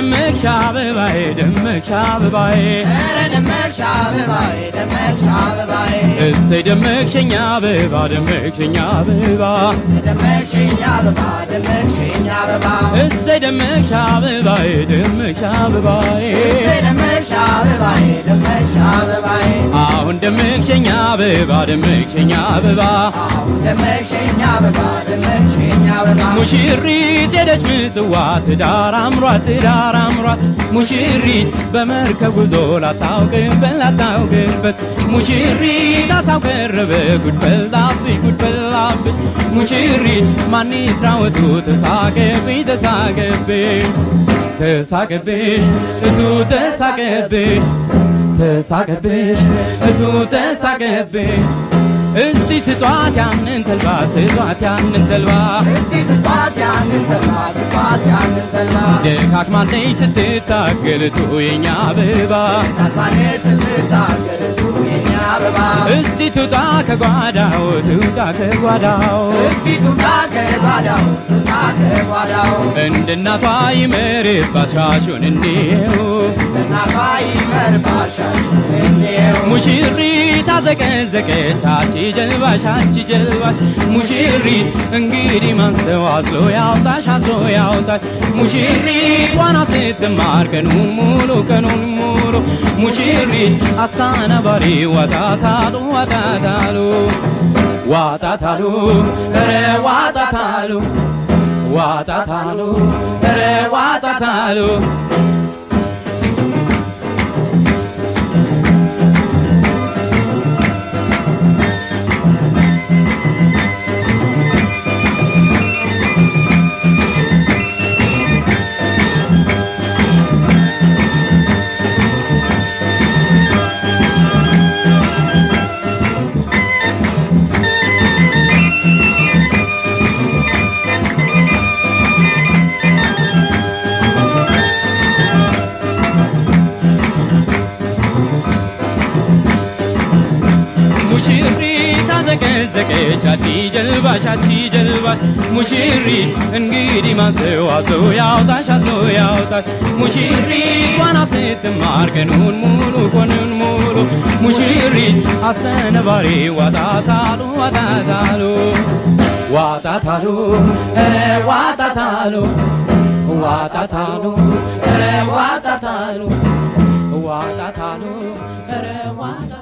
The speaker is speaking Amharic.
دمك شعب باي دمك شعب باي دمك شعب باي دمك شعب باي اسي دمك شنياب با دمك شنياب با دمك شنياب با دمك شنياب با اسي دمك شعب باي دمك شعب باي دمك شعب باي دمك شعب باي አሁን ደምቅ ሸኛ አበባ ደምቅ ሸኛ አበባ ደምቅ ሸኛ አበባ ደምቅ ሸኛ አበባ ሙሽሪት ሄደች ምጽዋ ትዳር አምሯት ሙሽሪት በመርከብ ጉዞ ላታውቅበት ሙሽሪት አሳው ቀረበ ጉድ በላብኝ ሙሽሪት ማን ይስራወቱ ተሳቀብኝ እቱ ተሳቀብሽ እስቲ ስጧት ያንን ተልባ ደካክማለች ስትታገል የኛ አበባ እስቲ ትውጣ ከጓዳው እንደ እናቷ ይመርባት ሻሹን እንየው ሙሽሪት አዘቀዘቀች አቺ ጀልባሽ ሙሽሪት እንግዲህ ማን ሰው አዝሎ ያውጣሽ ሙሽሪት ዋና ስትማር ቀኑን ሙሉ ሙሽሪት አሳናባሪ ዋጣታሉ ዘቀዘቀች አቺ ጀልባሽ ሙሽሪት እንግዲህ ማን ሰው አዝሎ ያውጣሽ ሙሽሪት ዋና ስትማር ቀኑን ሙሉ ሙሽሪት አስተነባሪ ዋጣታሉ ዋጣታሉ